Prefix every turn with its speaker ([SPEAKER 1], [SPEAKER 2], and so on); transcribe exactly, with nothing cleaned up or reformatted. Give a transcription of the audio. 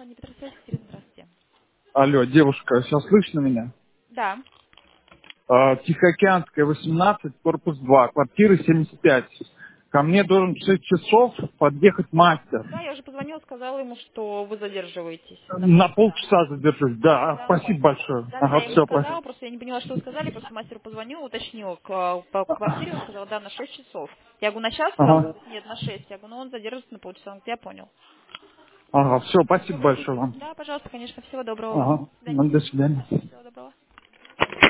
[SPEAKER 1] компания Петросвязь, Екатерина, здравствуйте.
[SPEAKER 2] Алло, девушка, сейчас слышно меня?
[SPEAKER 1] Да.
[SPEAKER 2] А, Тихоокеанская, восемнадцать, корпус два, квартира семьдесят пять. Ко мне должен в шесть часов подъехать мастер.
[SPEAKER 1] Да, я уже позвонила, сказала ему, что вы задерживаетесь на
[SPEAKER 2] На
[SPEAKER 1] полчаса.
[SPEAKER 2] полчаса задержусь, да.
[SPEAKER 1] Да,
[SPEAKER 2] Спасибо большое.
[SPEAKER 1] да, да,
[SPEAKER 2] Ага,
[SPEAKER 1] я ему
[SPEAKER 2] все, спасибо.
[SPEAKER 1] сказала, просто я не поняла, что вы сказали, просто мастеру позвонила, уточнила к- по квартире, он сказал, да, на шесть часов. Я говорю, на час сразу?
[SPEAKER 2] Ага,
[SPEAKER 1] Говорит, нет, на шесть. Я говорю, ну он задержится на полчаса. Он говорит, я понял.
[SPEAKER 2] ага, все, спасибо
[SPEAKER 1] Добрый.
[SPEAKER 2] большое вам.
[SPEAKER 1] Да, пожалуйста, конечно, всего доброго вам.
[SPEAKER 2] Ага,
[SPEAKER 1] До свидания.
[SPEAKER 2] ну, до свидания.
[SPEAKER 1] Всего доброго.